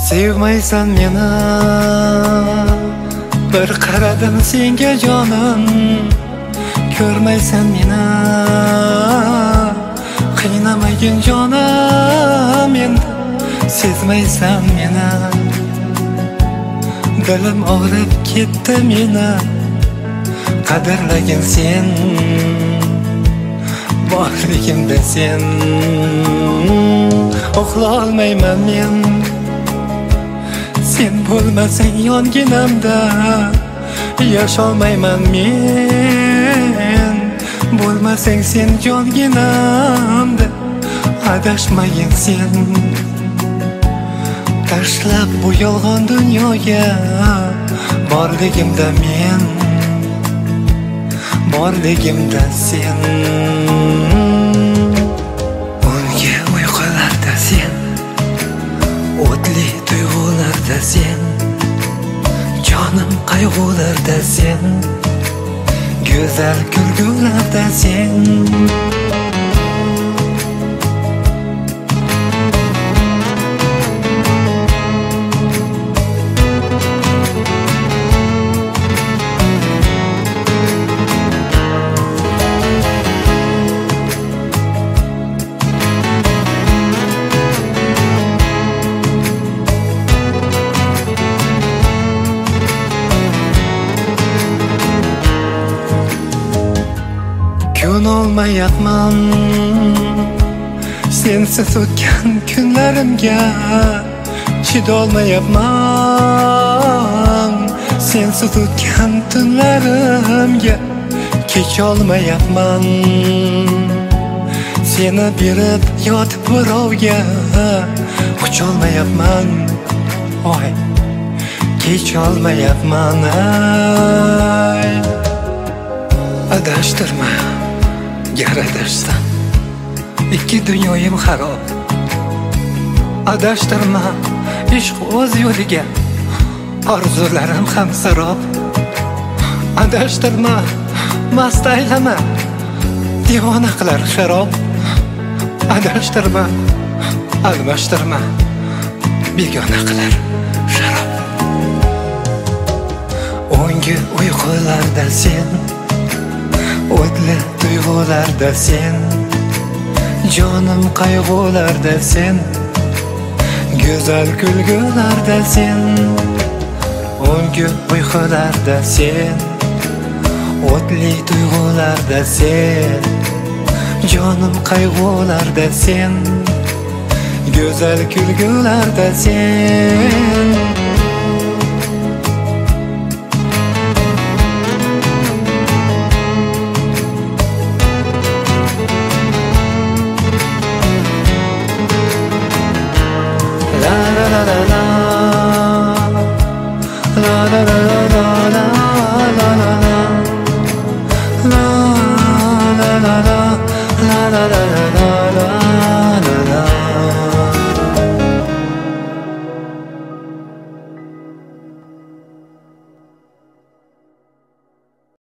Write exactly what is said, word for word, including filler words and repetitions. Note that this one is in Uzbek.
Sevmaysan meni, bir qaradim senga jonim. Ko'rmaysan meni, qiynamagin jonim endi. Sezmaysan meni, dilim og'rib ketdi meni. Qadrlagin sen, borligimda sen. Uxlolmayman men, sen bo'lmasang yonginamda. Yasholmayman men, bo'lmasang sen jonginamda. Adashmagin sen, tashlab bu yolg'on dunyoga. Borligimda men, borligimda sen. Unga uyqularda sen, o'tli tuyg'ularda sen. Jonim qayg'ularda sen, go'zal kulgularda sen. Olmayapman sensiz o'tgan kunlarimga. Chidolmayapman sensiz o'tgan tunlarimga. Kecholmayapman seni berib yotib birovga. Qucholmayapman, oy, kecholmayapman. Ay, adashtirma, gar adashsam ikki dunyoyim xarob. Adashtirma ishq o'z yo'liga, orzularim ham sarob. Adashtirma, mast aylama, devona qilar sharob. Adashtirma, almashtirma, begona qilar sharob. O'ngi uyqularda sen, o'tli tuyg'ularda sen. Jonim qayg'ularda sen, go'zal kulgularda sen. O'ngi uyqularda sen, o'tli tuyg'ularda sen. Jonim qayg'ularda sen, go'zal kulgularda sen. La la la la la la la la.